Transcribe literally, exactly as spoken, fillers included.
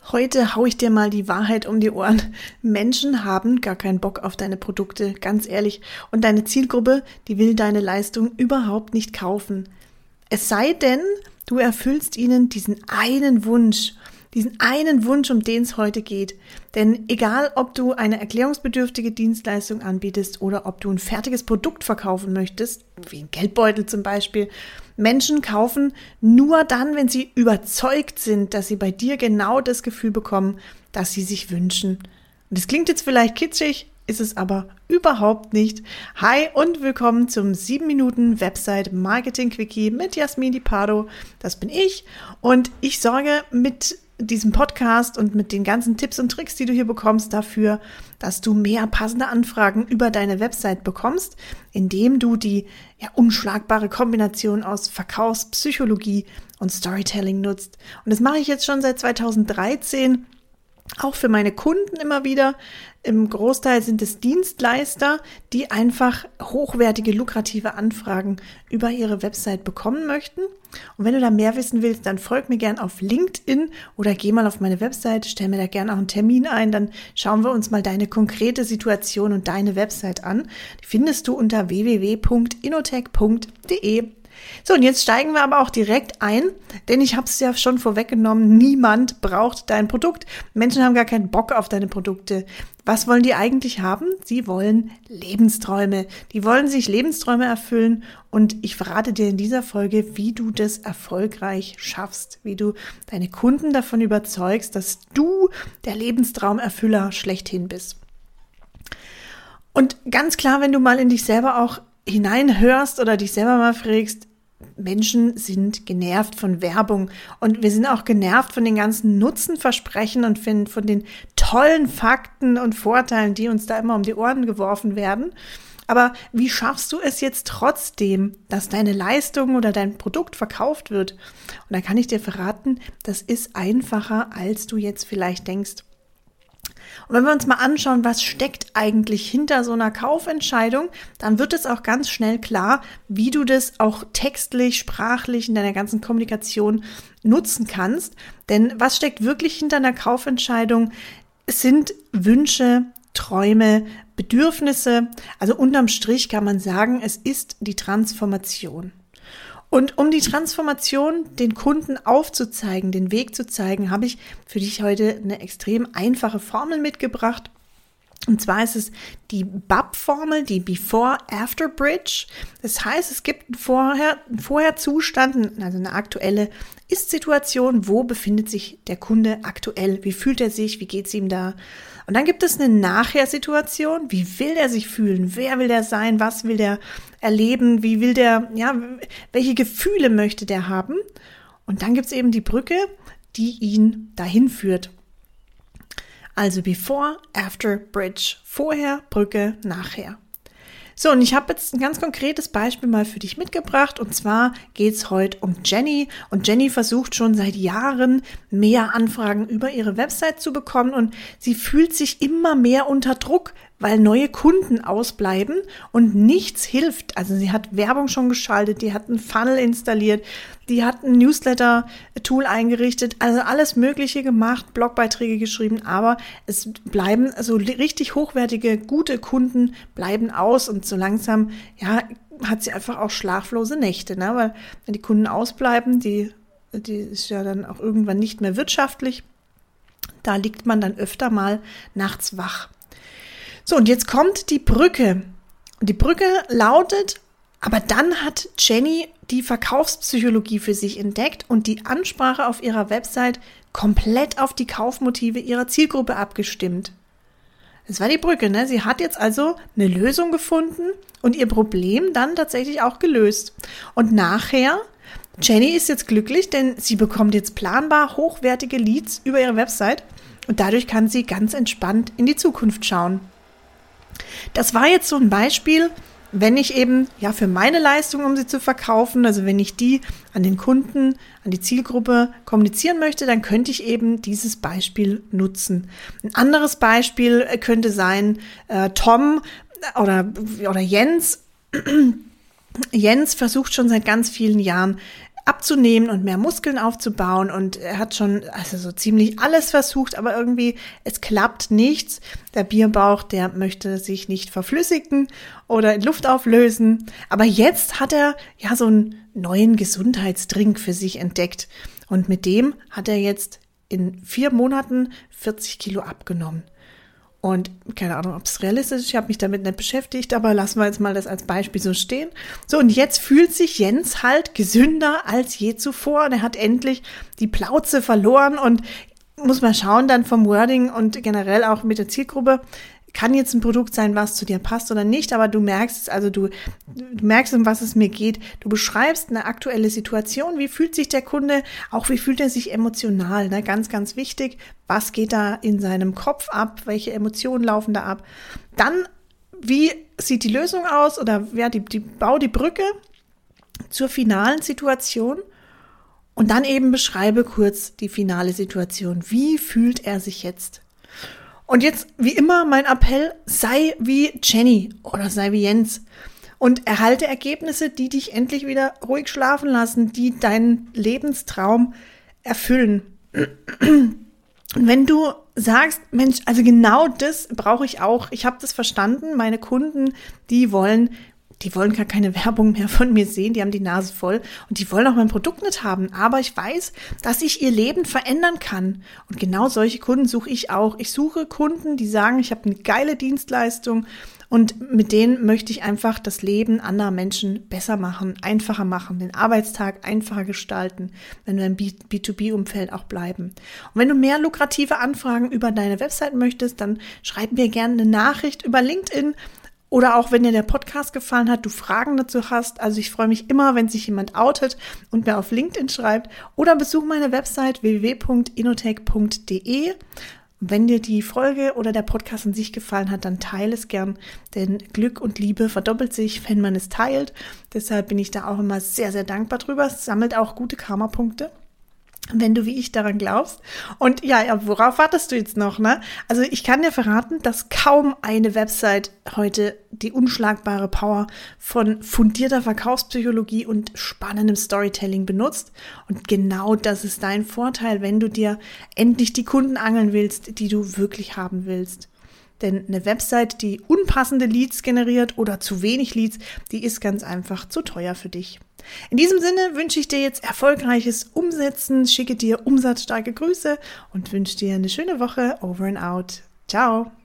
Heute hau ich dir mal die Wahrheit um die Ohren. Menschen haben gar keinen Bock auf deine Produkte, ganz ehrlich. Und deine Zielgruppe, die will deine Leistung überhaupt nicht kaufen. Es sei denn, du erfüllst ihnen diesen einen Wunsch, diesen einen Wunsch, um den es heute geht. Denn egal, ob du eine erklärungsbedürftige Dienstleistung anbietest oder ob du ein fertiges Produkt verkaufen möchtest, wie ein Geldbeutel zum Beispiel, Menschen kaufen nur dann, wenn sie überzeugt sind, dass sie bei dir genau das Gefühl bekommen, das sie sich wünschen. Und das klingt jetzt vielleicht kitschig, ist es aber überhaupt nicht. Hi und willkommen zum sieben Minuten Website Marketing Quickie mit Jasmin Di Pardo. Das bin ich und ich sorge mit diesem Podcast und mit den ganzen Tipps und Tricks, die du hier bekommst, dafür, dass du mehr passende Anfragen über deine Website bekommst, indem du die ja, unschlagbare Kombination aus Verkaufspsychologie und Storytelling nutzt. Und das mache ich jetzt schon seit zweitausenddreizehn, auch für meine Kunden immer wieder. Im Großteil sind es Dienstleister, die einfach hochwertige, lukrative Anfragen über ihre Website bekommen möchten. Und wenn du da mehr wissen willst, dann folg mir gern auf LinkedIn oder geh mal auf meine Website, stell mir da gern auch einen Termin ein, dann schauen wir uns mal deine konkrete Situation und deine Website an. Die findest du unter w w w punkt innotech punkt d e. So, und jetzt steigen wir aber auch direkt ein, denn ich habe es ja schon vorweggenommen, niemand braucht dein Produkt. Menschen haben gar keinen Bock auf deine Produkte. Was wollen die eigentlich haben? Sie wollen Lebensträume. Die wollen sich Lebensträume erfüllen und ich verrate dir in dieser Folge, wie du das erfolgreich schaffst, wie du deine Kunden davon überzeugst, dass du der Lebenstraumerfüller schlechthin bist. Und ganz klar, wenn du mal in dich selber auch hineinhörst oder dich selber mal fragst, Menschen sind genervt von Werbung und wir sind auch genervt von den ganzen Nutzenversprechen und von, von den tollen Fakten und Vorteilen, die uns da immer um die Ohren geworfen werden. Aber wie schaffst du es jetzt trotzdem, dass deine Leistung oder dein Produkt verkauft wird? Und da kann ich dir verraten, das ist einfacher, als du jetzt vielleicht denkst. Und wenn wir uns mal anschauen, was steckt eigentlich hinter so einer Kaufentscheidung, dann wird es auch ganz schnell klar, wie du das auch textlich, sprachlich in deiner ganzen Kommunikation nutzen kannst. Denn was steckt wirklich hinter einer Kaufentscheidung? Es sind Wünsche, Träume, Bedürfnisse. Also unterm Strich kann man sagen, es ist die Transformation. Und um die Transformation den Kunden aufzuzeigen, den Weg zu zeigen, habe ich für dich heute eine extrem einfache Formel mitgebracht. Und zwar ist es die B A B-Formel, die Before-After-Bridge. Das heißt, es gibt einen Vorher, einen Vorher-Zustand, also eine aktuelle Ist-Situation. Wo befindet sich der Kunde aktuell? Wie fühlt er sich? Wie geht es ihm da? Und dann gibt es eine Nachher-Situation. Wie will er sich fühlen? Wer will der sein? Was will der erleben? Wie will der, ja, welche Gefühle möchte der haben? Und dann gibt es eben die Brücke, die ihn dahin führt. Also Before, After, Bridge. Vorher, Brücke, nachher. So, und ich habe jetzt ein ganz konkretes Beispiel mal für dich mitgebracht. Und zwar geht es heute um Jenny. Und Jenny versucht schon seit Jahren, mehr Anfragen über ihre Website zu bekommen. Und sie fühlt sich immer mehr unter Druck, weil neue Kunden ausbleiben und nichts hilft. Also sie hat Werbung schon geschaltet, die hat einen Funnel installiert, die hat ein Newsletter-Tool eingerichtet, also alles Mögliche gemacht, Blogbeiträge geschrieben, aber es bleiben also richtig hochwertige, gute Kunden bleiben aus und so langsam, ja, hat sie einfach auch schlaflose Nächte, ne? Weil wenn die Kunden ausbleiben, die, die ist ja dann auch irgendwann nicht mehr wirtschaftlich, da liegt man dann öfter mal nachts wach. So, und jetzt kommt die Brücke. Und die Brücke lautet, aber dann hat Jenny die Verkaufspsychologie für sich entdeckt und die Ansprache auf ihrer Website komplett auf die Kaufmotive ihrer Zielgruppe abgestimmt. Das war die Brücke, ne? Sie hat jetzt also eine Lösung gefunden und ihr Problem dann tatsächlich auch gelöst. Und nachher, Jenny ist jetzt glücklich, denn sie bekommt jetzt planbar hochwertige Leads über ihre Website und dadurch kann sie ganz entspannt in die Zukunft schauen. Das war jetzt so ein Beispiel, wenn ich eben ja für meine Leistung, um sie zu verkaufen, also wenn ich die an den Kunden, an die Zielgruppe kommunizieren möchte, dann könnte ich eben dieses Beispiel nutzen. Ein anderes Beispiel könnte sein, äh, Tom oder, oder Jens. Jens versucht schon seit ganz vielen Jahren abzunehmen und mehr Muskeln aufzubauen und er hat schon also so ziemlich alles versucht, aber irgendwie es klappt nichts. Der Bierbauch, der möchte sich nicht verflüssigen oder in Luft auflösen, aber jetzt hat er ja so einen neuen Gesundheitsdrink für sich entdeckt und mit dem hat er jetzt in vier Monaten vierzig Kilo abgenommen. Und keine Ahnung, ob es realistisch ist, ich habe mich damit nicht beschäftigt, aber lassen wir jetzt mal das als Beispiel so stehen. So, und jetzt fühlt sich Jens halt gesünder als je zuvor und er hat endlich die Plauze verloren und muss mal schauen dann vom Wording und generell auch mit der Zielgruppe, kann jetzt ein Produkt sein, was zu dir passt oder nicht, aber du merkst es, also du, du merkst, um was es mir geht. Du beschreibst eine aktuelle Situation, wie fühlt sich der Kunde, auch wie fühlt er sich emotional, ne? Ganz, ganz wichtig, was geht da in seinem Kopf ab, welche Emotionen laufen da ab. Dann, wie sieht die Lösung aus oder ja, die, die, bau die Brücke zur finalen Situation und dann eben beschreibe kurz die finale Situation. Wie fühlt er sich jetzt? Und jetzt, wie immer, mein Appell, sei wie Jenny oder sei wie Jens und erhalte Ergebnisse, die dich endlich wieder ruhig schlafen lassen, die deinen Lebenstraum erfüllen. Und wenn du sagst, Mensch, also genau das brauche ich auch, ich habe das verstanden, meine Kunden, die wollen Die wollen gar keine Werbung mehr von mir sehen, die haben die Nase voll und die wollen auch mein Produkt nicht haben. Aber ich weiß, dass ich ihr Leben verändern kann. Und genau solche Kunden suche ich auch. Ich suche Kunden, die sagen, ich habe eine geile Dienstleistung und mit denen möchte ich einfach das Leben anderer Menschen besser machen, einfacher machen, den Arbeitstag einfacher gestalten, wenn wir im B zwei B-Umfeld auch bleiben. Und wenn du mehr lukrative Anfragen über deine Website möchtest, dann schreib mir gerne eine Nachricht über LinkedIn. Oder auch, wenn dir der Podcast gefallen hat, du Fragen dazu hast. Also ich freue mich immer, wenn sich jemand outet und mir auf LinkedIn schreibt. Oder besuch meine Website w w w punkt innotech punkt d e. Wenn dir die Folge oder der Podcast an sich gefallen hat, dann teile es gern. Denn Glück und Liebe verdoppelt sich, wenn man es teilt. Deshalb bin ich da auch immer sehr, sehr dankbar drüber. Es sammelt auch gute Karma-Punkte, wenn du wie ich daran glaubst. Und ja, ja, worauf wartest du jetzt noch, ne? Also ich kann dir verraten, dass kaum eine Website heute die unschlagbare Power von fundierter Verkaufspsychologie und spannendem Storytelling benutzt. Und genau das ist dein Vorteil, wenn du dir endlich die Kunden angeln willst, die du wirklich haben willst. Denn eine Website, die unpassende Leads generiert oder zu wenig Leads, die ist ganz einfach zu teuer für dich. In diesem Sinne wünsche ich dir jetzt erfolgreiches Umsetzen, schicke dir umsatzstarke Grüße und wünsche dir eine schöne Woche. Over and out. Ciao.